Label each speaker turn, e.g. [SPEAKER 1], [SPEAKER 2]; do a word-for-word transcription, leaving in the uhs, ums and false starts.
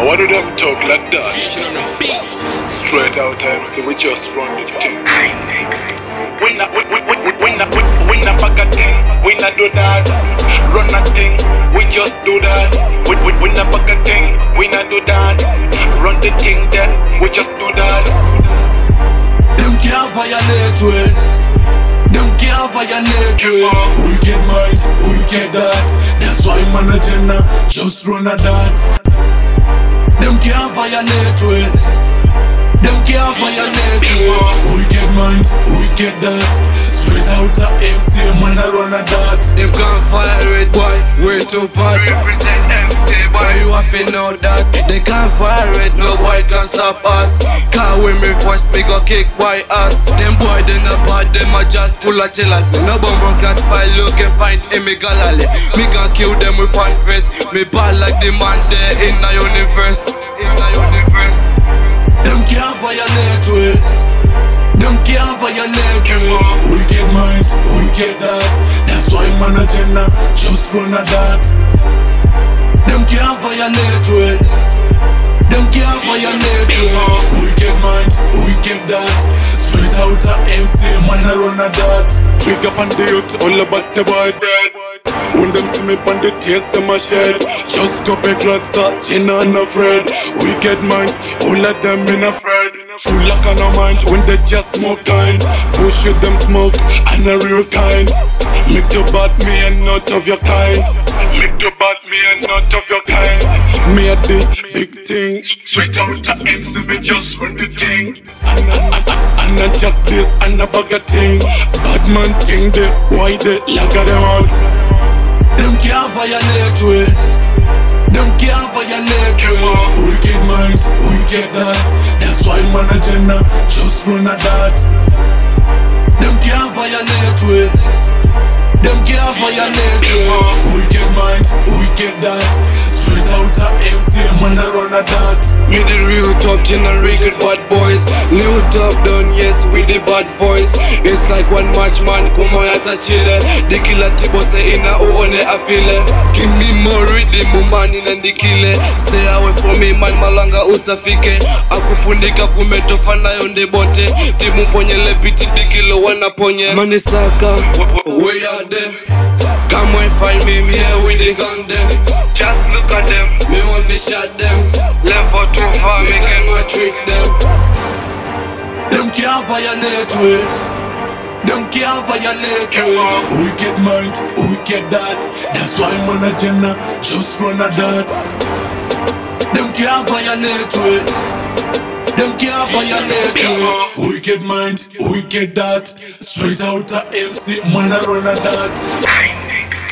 [SPEAKER 1] What do them talk like that? Straight out time, so we just run the thing. We not, we, we, we, we, we not, we, we not back a thing. We not do that. Run a thing. We just do that. We, we, we not back a thing. We not do that. Run the thing then. We just do that.
[SPEAKER 2] Them can't violate we. Them can't violate we. We get minds, we get that. That's why man agenda just run a that. Them can't violate we. Them can't violate we. We get minds, we get that. Straight out of M C, man I run a that.
[SPEAKER 3] Them can't fire it, boy, we're too bad. Represent M C, boy, you have to know that. They can't fire it, no boy can stop us. Cause when me first, me go kick by us. Them boy, they not bad, them are just full of jealousy. No bumbo clat file, look and find in me gallery. Me can kill them with one face. Me bad like the man there in the universe. In the universe.
[SPEAKER 2] Them can't violate we. Them can't violate we. We get minds, we get that. That's why man agenda just run a that. Them can't violate we. Them can't violate we. We get minds, we get that. Straight out of M C, man I run a that.
[SPEAKER 1] Trigger on the youth, all about the white bread. When them see me on the taste, them a shed. Just go back lots of chin and afraid. We get minds, all of them in afraid. Full like on a mind when they just smoke kind. Push with them smoke and a real kind. Make you bad me and not of your kind. Make you bad me and not of your kind. Me a the big thing. Straight out of M C, me just run the thing. And I, I, and I jack this and a bag of thing. Bad man thing, they why they lag of them out.
[SPEAKER 2] Them can't violate we. Them can't violate we. We get minds, we get that. That's why man agenda just run a that. Them can't violate we. Them can't violate we. We get minds, we get that. Straight out of M C, man I run a that.
[SPEAKER 3] Me the real top generated bad boys. New top done, yes, with the bad voice. It's like one match man, come on as a chiller. The killer tibo say in a oone a feel. Give me more rhythm, man in and the killer. Stay away from me, man malanga usafike. Akufundika kumetofana yonde bote. Timu ponye lepiti dikilo wana ponye. Manisaka, where are they? Come and find me, me here with the gun them. Just look at them, me want to shot them. Left for too far, me cannot trick them.
[SPEAKER 2] Them can't violate we. Them can't violate we. We get minds, we get that. That's why man agenda just run a that. Them can't violate we. Them can't violate we. We get minds, we get that. Straight out of M C, man I run a that.